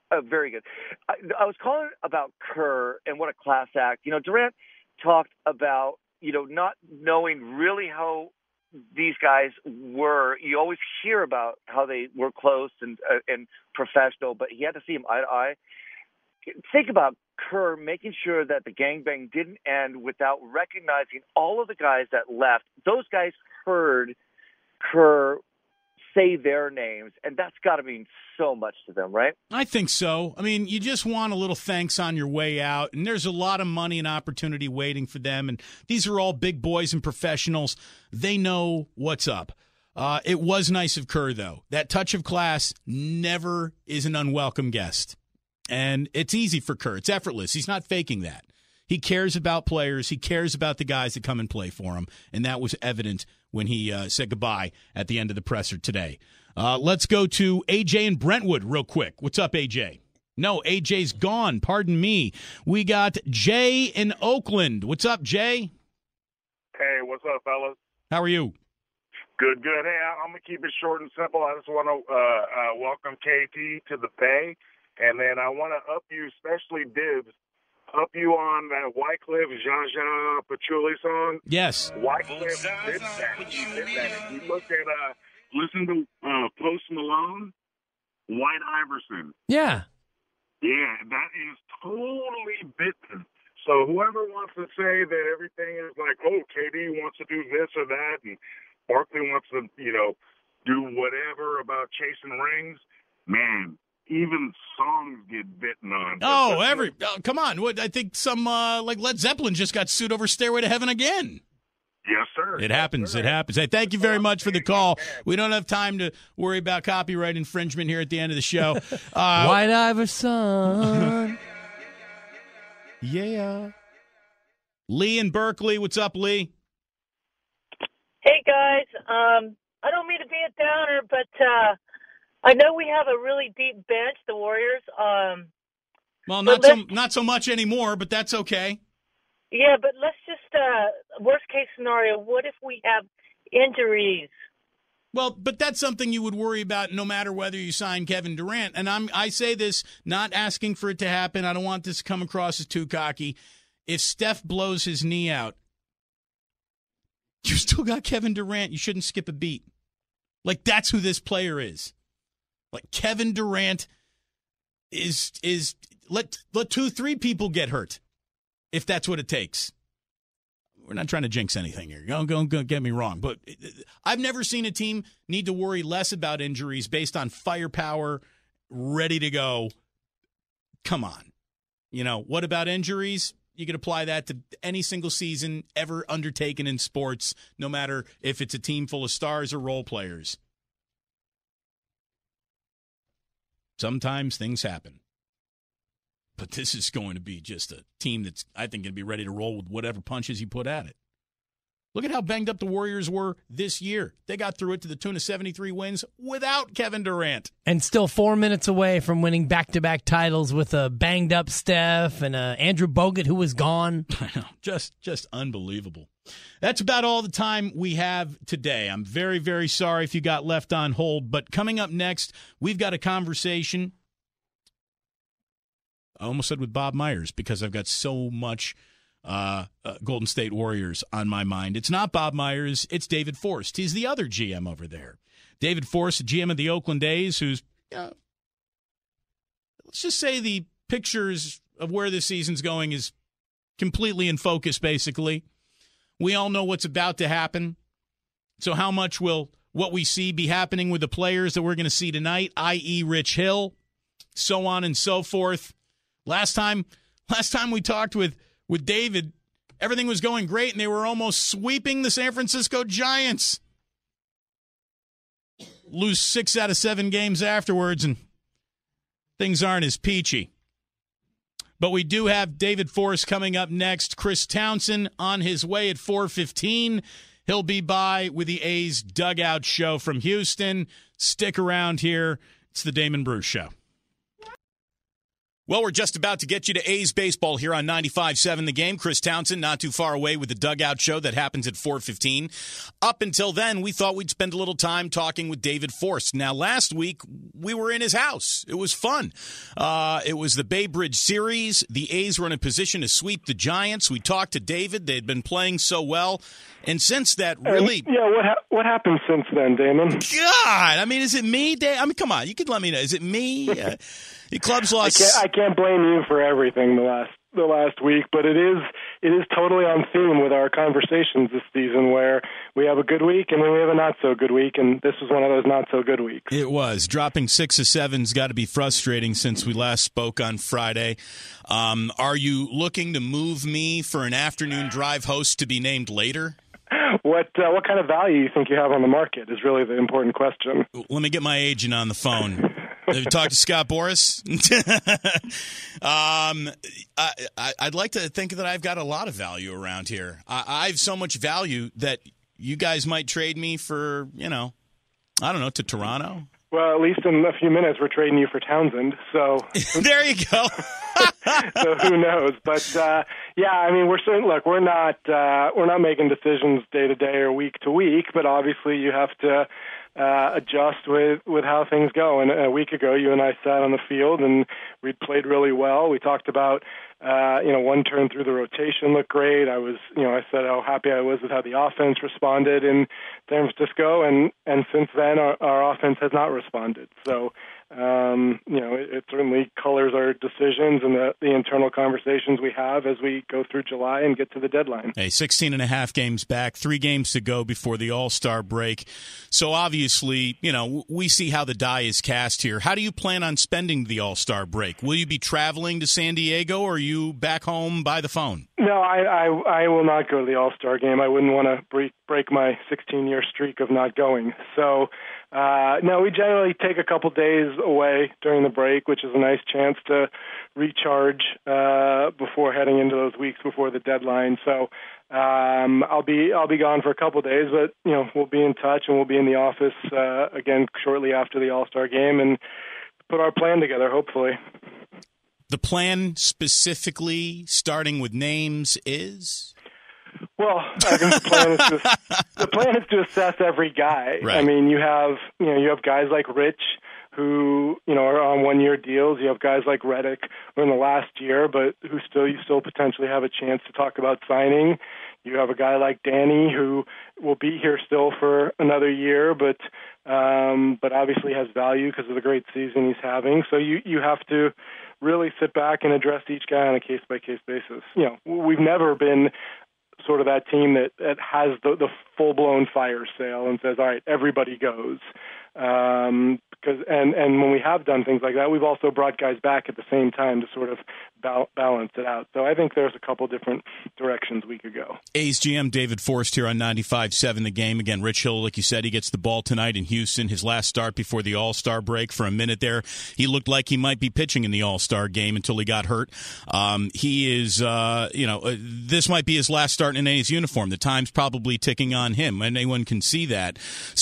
Very good. I was calling about Kerr and what a class act. Durant talked about, not knowing really how these guys were. You always hear about how they were close and professional, but he had to see him eye to eye. Think about Kerr making sure that the gangbang didn't end without recognizing all of the guys that left. Those guys heard Kerr say their names, and that's got to mean so much to them, right? I think so. I mean, you just want a little thanks on your way out, and there's a lot of money and opportunity waiting for them, and these are all big boys and professionals. They know what's up. It was nice of Kerr, though. That touch of class never is an unwelcome guest, and it's easy for Kerr. It's effortless. He's not faking that. He cares about players. He cares about the guys that come and play for him, and that was evident when he said goodbye at the end of the presser today. Let's go to AJ in Brentwood real quick. What's up, AJ? No, AJ's gone. Pardon me. We got Jay in Oakland. What's up, Jay? Hey, what's up, fellas? How are you? Good. Hey, I'm going to keep it short and simple. I just want to welcome KT to the Bay, and then I want to up you, especially Dibs, up you on that Wycliffe Jean Patchouli song. Yes. Wycliffe did that. He did that. If you look at, listen to Post Malone, White Iverson. Yeah. Yeah, that is totally bitten. So whoever wants to say that everything is like, oh, KD wants to do this or that, and Barkley wants to, do whatever about chasing rings, man, even songs get bitten on. Come on. I think some, like Led Zeppelin just got sued over Stairway to Heaven again. Yes, sir. It happens. Yes, sir. It happens. Hey, thank you very much for the call. We don't have time to worry about copyright infringement here at the end of the show. White Iverson. Yeah. Lee in Berkeley. What's up, Lee? Hey, guys. I don't mean to be a downer, but I know we have a really deep bench, the Warriors. Well, not so much anymore, but that's okay. Yeah, but let's just worst case scenario. What if we have injuries? Well, but that's something you would worry about no matter whether you sign Kevin Durant. And I say this not asking for it to happen. I don't want this to come across as too cocky. If Steph blows his knee out, you still got Kevin Durant. You shouldn't skip a beat. Like, that's who this player is. Like, Kevin Durant is let 2-3 people get hurt if that's what it takes. We're not trying to jinx anything here. Don't get me wrong. But I've never seen a team need to worry less about injuries based on firepower, ready to go. Come on. What about injuries? You can apply that to any single season ever undertaken in sports, no matter if it's a team full of stars or role players. Sometimes things happen. But this is going to be just a team that's, I think, going to be ready to roll with whatever punches you put at it. Look at how banged up the Warriors were this year. They got through it to the tune of 73 wins without Kevin Durant. And still 4 minutes away from winning back-to-back titles with a banged-up Steph and Andrew Bogut, who was gone. I know. Just unbelievable. That's about all the time we have today. I'm very, very sorry if you got left on hold. But coming up next, we've got a conversation. I almost said with Bob Myers because I've got so much Golden State Warriors on my mind. It's not Bob Myers. It's David Forst. He's the other GM over there. David Forst, the GM of the Oakland A's, who's, let's just say the pictures of where this season's going is completely in focus, basically. We all know what's about to happen. So how much will what we see be happening with the players that we're going to see tonight, i.e. Rich Hill, so on and so forth. Last time we talked with David, everything was going great, and they were almost sweeping the San Francisco Giants. Lose 6 out of 7 games afterwards, and things aren't as peachy. But we do have David Forst coming up next. Chris Townsend on his way at 4:15. He'll be by with the A's Dugout Show from Houston. Stick around here. It's the Damon Bruce Show. Well, we're just about to get you to A's baseball here on 95.7 The Game. Chris Townsend not too far away with the Dugout Show that happens at 4:15. Up until then, we thought we'd spend a little time talking with David Forst. Now, last week, we were in his house. It was fun. It was the Bay Bridge Series. The A's were in a position to sweep the Giants. We talked to David. They'd been playing so well. And since that, really... what happened since then, Damon? God, I mean, is it me, Dave? I mean, come on, you can let me know. Is it me? The club's lost... I can't blame you for everything the last week, but it is totally on theme with our conversations this season, where we have a good week and then we have a not so good week, and this was one of those not so good weeks. It was. Dropping 6 of 7's got to be frustrating since we last spoke on Friday. Are you looking to move me for an afternoon drive host to be named later? What kind of value you think you have on the market is really the important question. Let me get my agent on the phone. Have you talked to Scott Boras? I'd like to think that I've got a lot of value around here. I have so much value that you guys might trade me for, I don't know, to Toronto. Well, at least in a few minutes, we're trading you for Townsend. So there you go. So who knows? But yeah, I mean, we're not making decisions day to day or week to week. But obviously, you have to adjust with how things go. And a week ago, you and I sat on the field and we played really well. We talked about one turn through the rotation looked great. I said how happy I was with how the offense responded in San Francisco, and since then our offense has not responded. So it certainly colors our decisions and the internal conversations we have as we go through July and get to the deadline. Hey, 16.5 games back, 3 games to go before the All-Star break. So obviously, we see how the die is cast here. How do you plan on spending the All-Star break? Will you be traveling to San Diego, or are you back home by the phone? No, I will not go to the All-Star game. I wouldn't want to break my 16-year streak of not going. So, no, we generally take a couple days away during the break, which is a nice chance to recharge before heading into those weeks before the deadline. So I'll be gone for a couple days, but we'll be in touch and we'll be in the office again shortly after the All-Star game and put our plan together, hopefully. The plan specifically, starting with names, is? Well, I think the plan is to assess every guy. Right. I mean, you have guys like Rich who are on 1-year deals. You have guys like Reddick who are in the last year, but you still potentially have a chance to talk about signing. You have a guy like Danny who will be here still for another year, but obviously has value because of the great season he's having. So you have to really sit back and address each guy on a case-by-case basis. We've never been sort of that team that has the full-blown fire sale and says, all right, everybody goes. Because when we have done things like that, we've also brought guys back at the same time to sort of balance it out. So I think there's a couple different directions we could go. A's GM David Forst here on 95.7 The Game. Again, Rich Hill, like you said, he gets the ball tonight in Houston. His last start before the All-Star break. For a minute there, he looked like he might be pitching in the All-Star game until he got hurt. He is, this might be his last start in A's uniform. The time's probably ticking on him. Anyone can see that.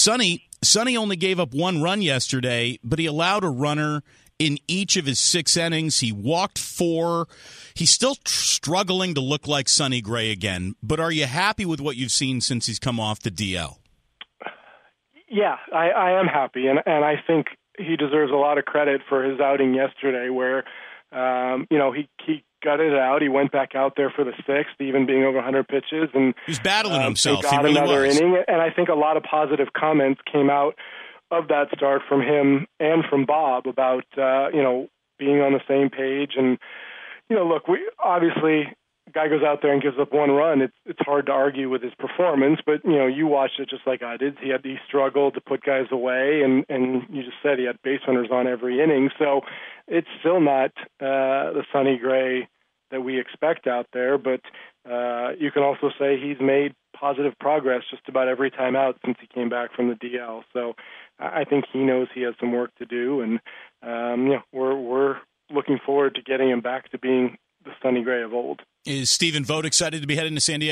Sonny only gave up 1 run yesterday, but he allowed a runner in each of his 6 innings. He walked 4. He's still struggling to look like Sonny Gray again. But are you happy with what you've seen since he's come off the DL? Yeah, I am happy, and I think he deserves a lot of credit for his outing yesterday where, he gutted it out. He went back out there for the 6th, even being over 100 pitches. And he was battling himself. He got another inning, and I think a lot of positive comments came out of that start from him and from Bob about, being on the same page. And, look, we obviously, guy goes out there and gives up 1 run. It's hard to argue with his performance, but, you watched it just like I did. He struggled to put guys away, and you just said he had base runners on every inning. So it's still not the Sonny Gray that we expect out there, but you can also say he's made positive progress just about every time out since he came back from the DL. So I think he knows he has some work to do, and we're looking forward to getting him back to being the Sonny Gray of old. Is Stephen Vogt excited to be heading to San Diego?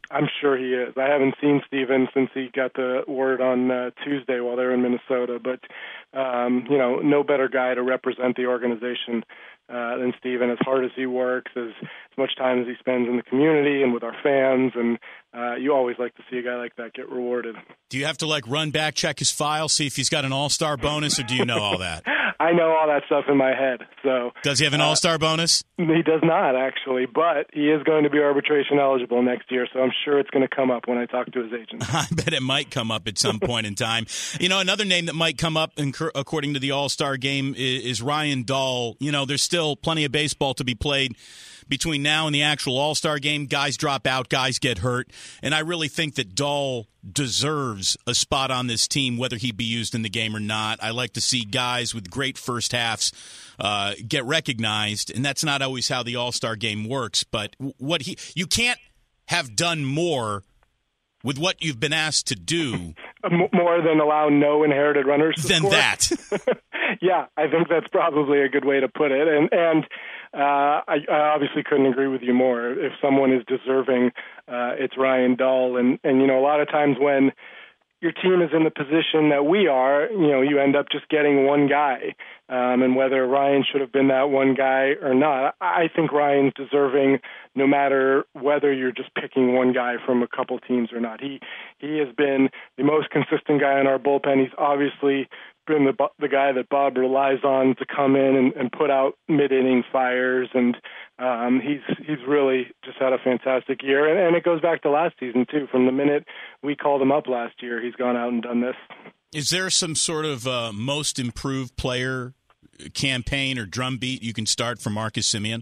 I'm sure he is. I haven't seen Steven since he got the word on Tuesday while they were in Minnesota, but no better guy to represent the organization than Steven. As hard as he works, as much time as he spends in the community and with our fans, and you always like to see a guy like that get rewarded. Do you have to run back, check his file, see if he's got an all-star bonus, or do you know all that? I know all that stuff in my head. So does he have an all-star bonus? He does not, actually, but he is going to be arbitration eligible next year, so I'm sure it's going to come up when I talk to his agent. I bet it might come up at some point in time. Another name that might come up, according to the All-Star game, is Ryan Dahl. There's still plenty of baseball to be played between now and the actual All-Star game. Guys drop out, guys get hurt, and I really think that Dahl deserves a spot on this team, whether he be used in the game or not. I like to see guys with great first halves get recognized, and that's not always how the All-Star game works. But you can't have done more with what you've been asked to do. More than allow no inherited runners to than score? That. Yeah, I think that's probably a good way to put it. And I obviously couldn't agree with you more. If someone is deserving, it's Ryan Dahl. And a lot of times when your team is in the position that we are, you end up just getting one guy. And whether Ryan should have been that one guy or not, I think Ryan's deserving no matter whether you're just picking one guy from a couple teams or not. He has been the most consistent guy in our bullpen. He's obviously been the guy that Bob relies on to come in and put out mid-inning fires, and he's really just had a fantastic year. And it goes back to last season, too. From the minute we called him up last year, he's gone out and done this. Is there some sort of most improved player campaign or drumbeat you can start for Marcus Semien?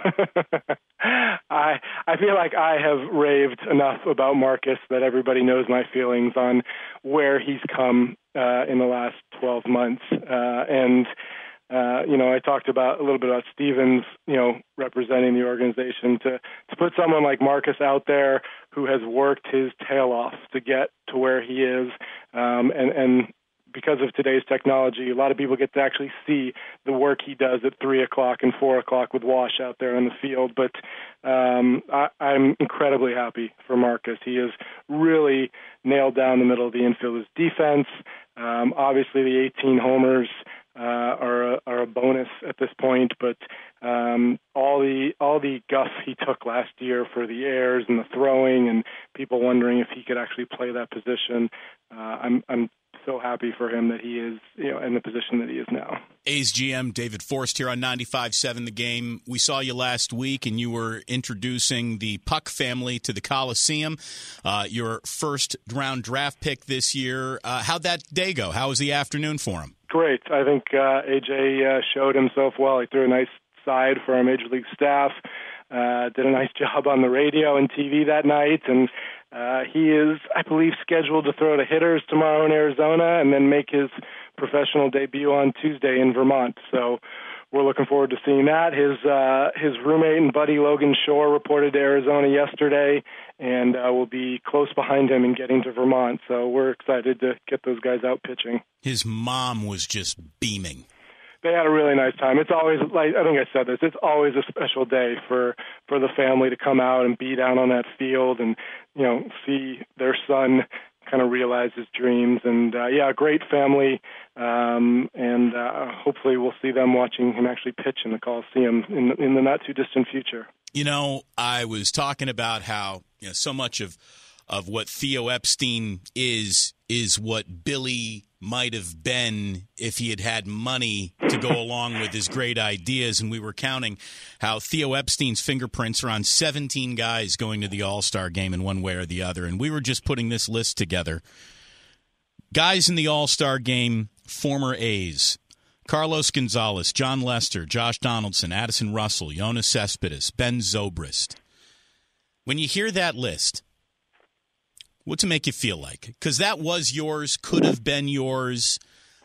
I feel like I have raved enough about Marcus that everybody knows my feelings on where he's come in the last 12 months. I talked a little bit about Stevens, representing the organization. To put someone like Marcus out there who has worked his tail off to get to where he is, and because of today's technology, a lot of people get to actually see the work he does at 3 o'clock and 4 o'clock with Wash out there in the field. But I'm incredibly happy for Marcus. He has really nailed down the middle of the infield. His defense, obviously the 18 homers are a bonus at this point, but all the guff he took last year for the airs and the throwing and people wondering if he could actually play that position, I'm so happy for him that he is, in the position that he is now. A's GM David Forst here on 95.7 The Game. We saw you last week, and you were introducing the Puck family to the Coliseum, your first-round draft pick this year. How'd that day go? How was the afternoon for him? Great. I think AJ showed himself well. He threw a nice side for our Major League staff, did a nice job on the radio and TV that night, and he is, I believe, scheduled to throw to hitters tomorrow in Arizona and then make his professional debut on Tuesday in Vermont. So we're looking forward to seeing that. His roommate and buddy Logan Shore reported to Arizona yesterday, and will be close behind him in getting to Vermont. So we're excited to get those guys out pitching. His mom was just beaming. They had a really nice time. It's always, I think I said this, it's always a special day for the family to come out and be down on that field and, see their son kind of realize his dreams. And, great family. And hopefully we'll see them watching him actually pitch in the Coliseum in the not-too-distant future. I was talking about how so much of what Theo Epstein is what Billy might have been if he had had money to go along with his great ideas. And we were counting how Theo Epstein's fingerprints are on 17 guys going to the All-Star game in one way or the other. And we were just putting this list together. Guys in the All-Star game, former A's: Carlos Gonzalez, John Lester, Josh Donaldson, Addison Russell, Jonas Cespedes, Ben Zobrist. When you hear that list, what's it make you feel like? Because that was yours, could have been yours.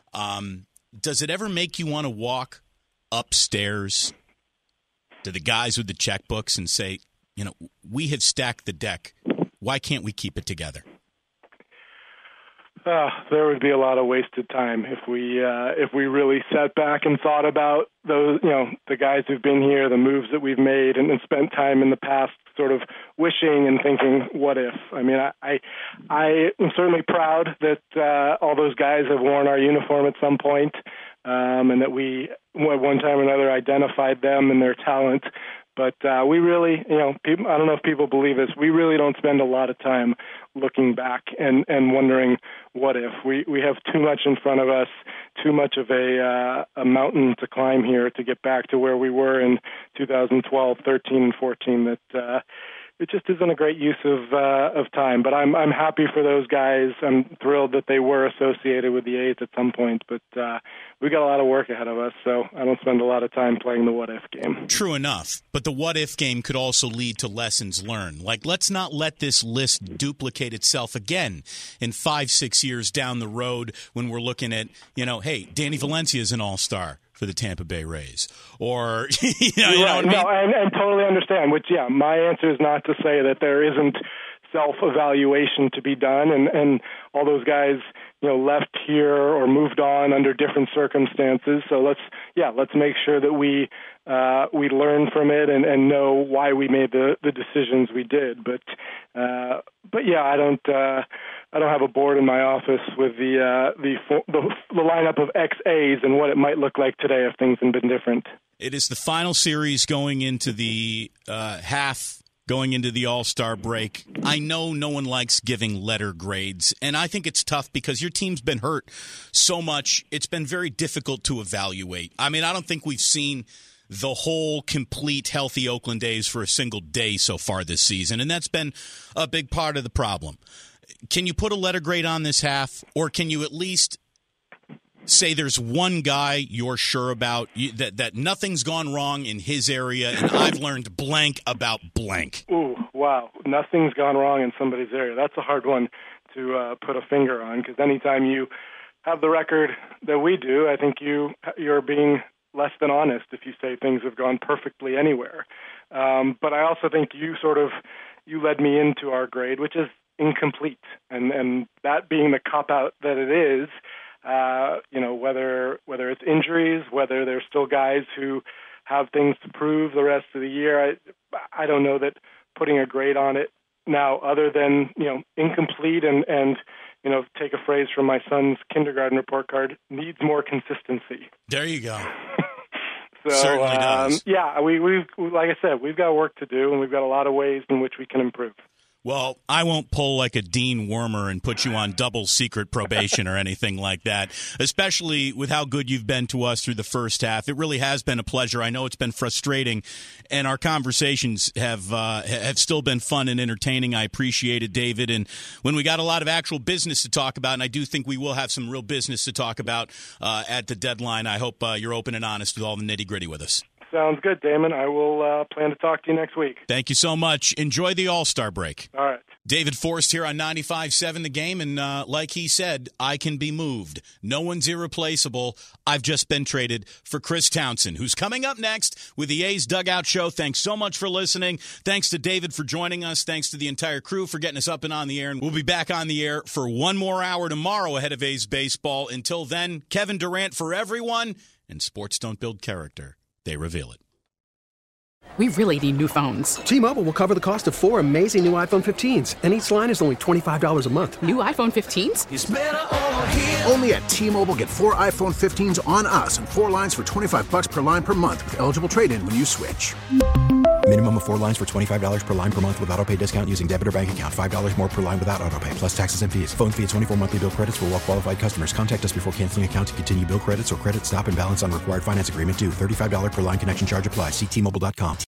Does it ever make you want to walk upstairs to the guys with the checkbooks and say, we have stacked the deck. Why can't we keep it together? There would be a lot of wasted time if we really sat back and thought about those, the guys who've been here, the moves that we've made, and spent time in the past sort of wishing and thinking, what if? I mean, I am certainly proud that all those guys have worn our uniform at some point, and that we, at one time or another, identified them and their talent. But we really, people, I don't know if people believe this, we really don't spend a lot of time looking back and wondering what if. We have too much in front of us, too much of a mountain to climb here to get back to where we were in 2012, 13, and 14 that it just isn't a great use of time. But I'm happy for those guys. I'm thrilled that they were associated with the A's at some point. But we got a lot of work ahead of us, so I don't spend a lot of time playing the what-if game. True enough. But the what-if game could also lead to lessons learned. Like, let's not let this list duplicate itself again in 5-6 years down the road when we're looking at, hey, Danny Valencia is an all-star for the Tampa Bay Rays, or you know what I mean? No, and totally understand. Which, my answer is not to say that there isn't self-evaluation to be done, and all those guys, left here or moved on under different circumstances. So let's make sure that we learn from it and know why we made the decisions we did. But I don't have a board in my office with the lineup of ex-A's and what it might look like today if things had been different. It is the final series going into the going into the All-Star break. I know no one likes giving letter grades, and I think it's tough because your team's been hurt so much. It's been very difficult to evaluate. I mean, I don't think we've seen the whole complete healthy Oakland A's for a single day so far this season, and that's been a big part of the problem. Can you put a letter grade on this half, or can you at least say there's one guy you're sure about, that nothing's gone wrong in his area, and I've learned blank about blank? Ooh, wow. Nothing's gone wrong in somebody's area. That's a hard one to put a finger on, because anytime you have the record that we do, I think you're being less than honest if you say things have gone perfectly anywhere. But I also think you led me into our grade, which is incomplete, and that being the cop-out that it is, whether it's injuries, whether there's still guys who have things to prove the rest of the year, I don't know that putting a grade on it now, other than incomplete and take a phrase from my son's kindergarten report card, needs more consistency. There you go. So, certainly does. We've like I said, we've got work to do, and we've got a lot of ways in which we can improve. Well, I won't pull like a Dean Wormer and put you on double secret probation or anything like that, especially with how good you've been to us through the first half. It really has been a pleasure. I know it's been frustrating, and our conversations have still been fun and entertaining. I appreciate it, David. And when we got a lot of actual business to talk about, and I do think we will have some real business to talk about at the deadline, I hope you're open and honest with all the nitty-gritty with us. Sounds good, Damon. I will plan to talk to you next week. Thank you so much. Enjoy the All-Star break. All right. David Forst here on 95.7 The Game, and like he said, I can be moved. No one's irreplaceable. I've just been traded for Chris Townsend, who's coming up next with the A's Dugout Show. Thanks so much for listening. Thanks to David for joining us. Thanks to the entire crew for getting us up and on the air. And we'll be back on the air for one more hour tomorrow ahead of A's baseball. Until then, Kevin Durant for everyone, and sports don't build character. They reveal it. We really need new phones. T-Mobile will cover the cost of 4 amazing new iPhone 15s, and each line is only $25 a month. New iPhone 15s? It's better over here. Only at T-Mobile, get 4 iPhone 15s on us and 4 lines for $25 per line per month with eligible trade-in when you switch. Minimum of 4 lines for $25 per line per month with autopay discount using debit or bank account. $5 more per line without autopay, plus taxes and fees. Phone fee at 24 monthly bill credits for well-qualified customers. Contact us before canceling account to continue bill credits or credit stop and balance on required finance agreement due. $35 per line connection charge applies. See T-Mobile.com.